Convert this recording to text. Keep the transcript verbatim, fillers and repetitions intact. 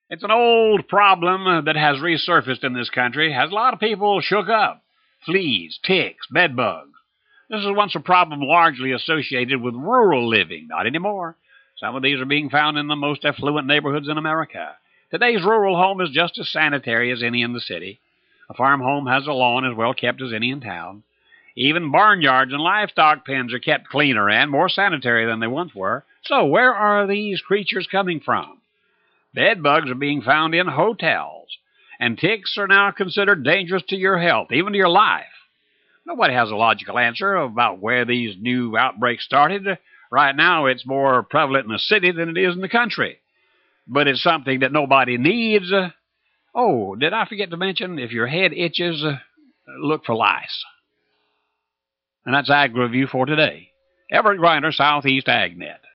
It's an old problem that has resurfaced in this country, has a lot of people shook up. Fleas, ticks, bedbugs. This is once a problem largely associated with rural living. Not anymore. Some of these are being found in the most affluent neighborhoods in America. Today's rural home is just as sanitary as any in the city. A farm home has a lawn as well kept as any in town. Even barnyards and livestock pens are kept cleaner and more sanitary than they once were. So where are these creatures coming from? Bed bugs are being found in hotels, and ticks are now considered dangerous to your health, even to your life. Nobody has a logical answer about where these new outbreaks started. Right now, it's more prevalent in the city than it is in the country. But it's something that nobody needs. Oh, did I forget to mention, if your head itches, look for lice. And that's Ag Review for today. Everett Griner, Southeast AgNet.